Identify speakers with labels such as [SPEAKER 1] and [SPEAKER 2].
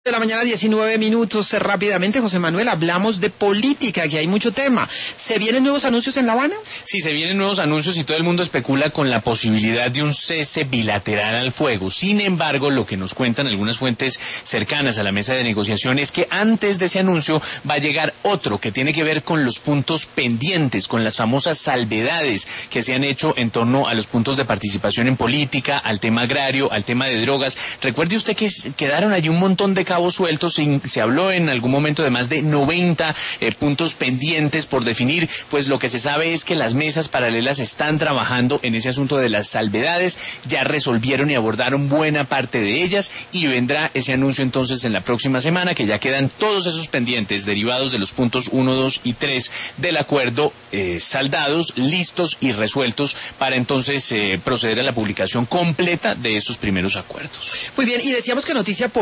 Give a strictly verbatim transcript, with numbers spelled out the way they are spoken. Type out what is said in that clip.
[SPEAKER 1] De la mañana, diecinueve minutos. Rápidamente, José Manuel, hablamos de política, que hay mucho tema. ¿Se vienen nuevos anuncios en La Habana?
[SPEAKER 2] Sí, se vienen nuevos anuncios y todo el mundo especula con la posibilidad de un cese bilateral al fuego. Sin embargo, lo que nos cuentan algunas fuentes cercanas a la mesa de negociación es que antes de ese anuncio va a llegar otro que tiene que ver con los puntos pendientes, con las famosas salvedades que se han hecho en torno a los puntos de participación en política, al tema agrario, al tema de drogas. Recuerde usted que quedaron allí un montón de cabos sueltos, se, se habló en algún momento de más de noventa eh, puntos pendientes por definir. Pues lo que se sabe es que las mesas paralelas están trabajando en ese asunto de las salvedades, ya resolvieron y abordaron buena parte de ellas y vendrá ese anuncio entonces en la próxima semana, que ya quedan todos esos pendientes derivados de los puntos uno, dos y tres del acuerdo eh, saldados, listos y resueltos para entonces eh, proceder a la publicación completa de esos primeros acuerdos.
[SPEAKER 1] Muy bien, y decíamos que noticia